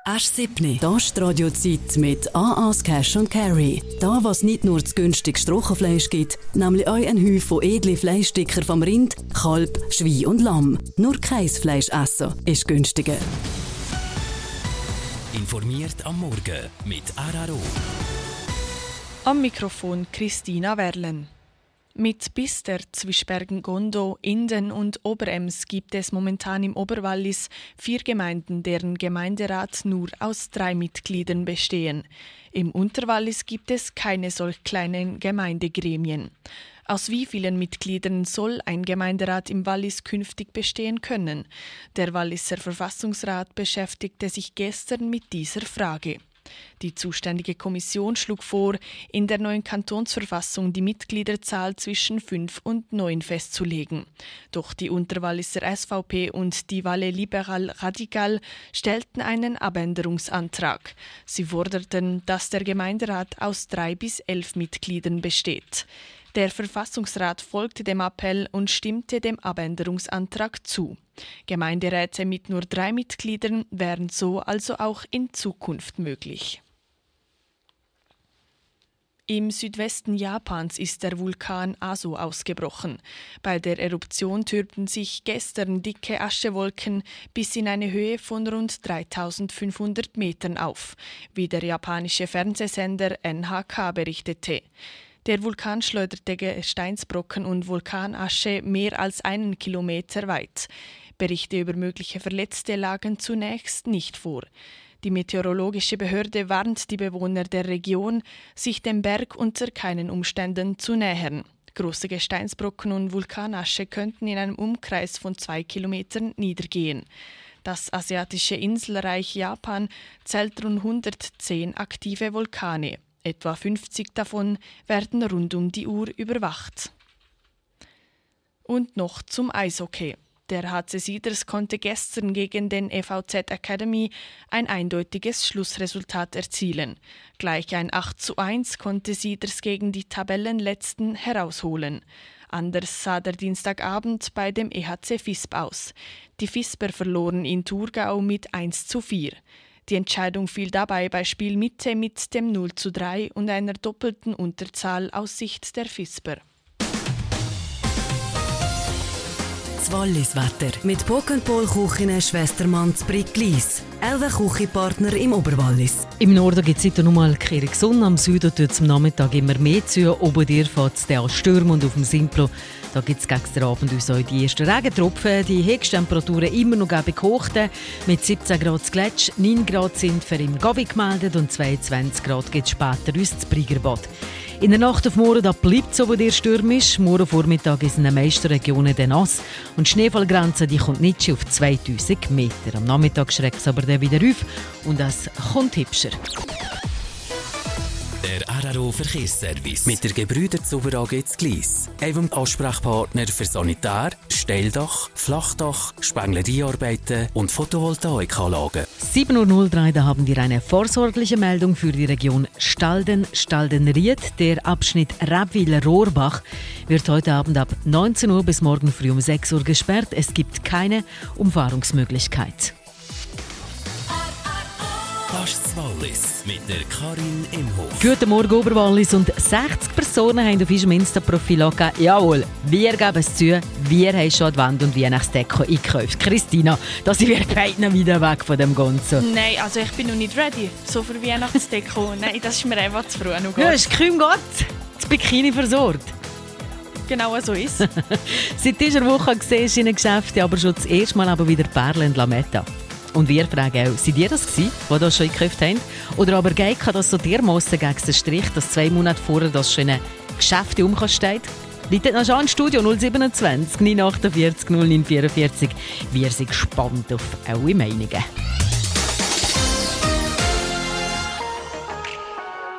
Asch 7. Da ist die Radiozeit mit A.A.'s Cash & Carry. Da, was nicht nur das günstige Strochenfleisch gibt, nämlich auch ein Häuf von edlen Fleischstücker vom Rind, Kalb, Schwein und Lamm. Nur kein Fleisch essen ist günstiger. Informiert am Morgen mit Araro. Am Mikrofon Christina Werlen. Mit Bister, Zwischbergen-Gondo, Inden und Oberems gibt es momentan im Oberwallis 4 Gemeinden, deren Gemeinderat nur aus 3 Mitgliedern bestehen. Im Unterwallis gibt es keine solch kleinen Gemeindegremien. Aus wie vielen Mitgliedern soll ein Gemeinderat im Wallis künftig bestehen können? Der Walliser Verfassungsrat beschäftigte sich gestern mit dieser Frage. Die zuständige Kommission schlug vor, in der neuen Kantonsverfassung die Mitgliederzahl zwischen 5 und 9 festzulegen. Doch die Unterwalliser SVP und die Valle Liberal Radical stellten einen Abänderungsantrag. Sie forderten, dass der Gemeinderat aus 3 bis 11 Mitgliedern besteht. Der Verfassungsrat folgte dem Appell und stimmte dem Abänderungsantrag zu. Gemeinderäte mit nur 3 Mitgliedern wären so also auch in Zukunft möglich. Im Südwesten Japans ist der Vulkan Aso ausgebrochen. Bei der Eruption türmten sich gestern dicke Aschewolken bis in eine Höhe von rund 3500 Metern auf, wie der japanische Fernsehsender NHK berichtete. Der Vulkan schleuderte Gesteinsbrocken und Vulkanasche mehr als 1 Kilometer weit. Berichte über mögliche Verletzte lagen zunächst nicht vor. Die meteorologische Behörde warnt die Bewohner der Region, sich dem Berg unter keinen Umständen zu nähern. Große Gesteinsbrocken und Vulkanasche könnten in einem Umkreis von 2 Kilometern niedergehen. Das asiatische Inselreich Japan zählt rund 110 aktive Vulkane. Etwa 50 davon werden rund um die Uhr überwacht. Und noch zum Eishockey. Der HC Sieders konnte gestern gegen den EVZ Academy ein eindeutiges Schlussresultat erzielen. Gleich ein 8:1 konnte Sieders gegen die Tabellenletzten herausholen. Anders sah der Dienstagabend bei dem EHC Visp aus. Die Visper verloren in Thurgau mit 1:4. Die Entscheidung fiel dabei bei Spielmitte mit dem 0:3 und einer doppelten Unterzahl aus Sicht der Visper. Das Walliswetter mit Pokenpol Küchen Schwestermanns Bricklis. 11 Küchenpartner im Oberwallis. Im Norden gibt es heute noch mal Kehrung Sonne. Am Süden tut es am Nachmittag immer mehr zu. Oben dir fährt es an Stürmen und auf dem Simplo da gibt es gegen den Abend uns auch die ersten Regentropfen. Die Höchsttemperaturen immer noch gäbig hoch. Mit 17 Grad zu Gletsch, 9 Grad sind für im Gabi gemeldet und 22 Grad gibt es später uns das Briegerbad. In der Nacht auf morgen bleibt es oben dir stürmisch. Morgen Vormittag ist in den meisten Regionen dann nass. Und die Schneefallgrenze die kommt nicht auf 2000 Meter. Am Nachmittag schreckt es aber dann wieder auf und es kommt hübscher. Der Araro Verkehrsservice mit der Gebrüder Zuber AG zu Gleis. Einem Ansprechpartner für Sanitär, Stelldach, Flachdach, Spengleriearbeiten und Photovoltaikanlagen. 7:03 Uhr, da haben wir eine vorsorgliche Meldung für die Region Stalden-Staldenried. Der Abschnitt Räbwil-Rohrbach wird heute Abend ab 19 Uhr bis morgen früh um 6 Uhr gesperrt. Es gibt keine Umfahrungsmöglichkeit. Asch's Wallis mit der Karin Imhof. Guten Morgen Oberwallis und 60 Personen haben auf unserem Insta-Profil angegeben, jawohl, wir geben es zu, wir haben schon Advent- und Weihnachtsdeko eingekauft. Christina, da sind wir beide wieder weg von dem Ganzen. Nein, also ich bin noch nicht ready, so für Weihnachtsdeko. Nein, das ist mir einfach zu früh. Ja, ist kaum Gott, das Bikini versorgt. Genau so ist es. Seit dieser Woche siehst du in den Geschäften aber schon das erste Mal wieder Perlen und Lametta. Und wir fragen auch, sind ihr das gewesen, die das schon gekauft haben? Oder aber geht das so dermassen gegen den Strich, dass 2 Monate vorher das schon in einem Geschäft umsteht? Leitet noch schon ins Studio 027 948 0944. Wir sind gespannt auf eure Meinungen.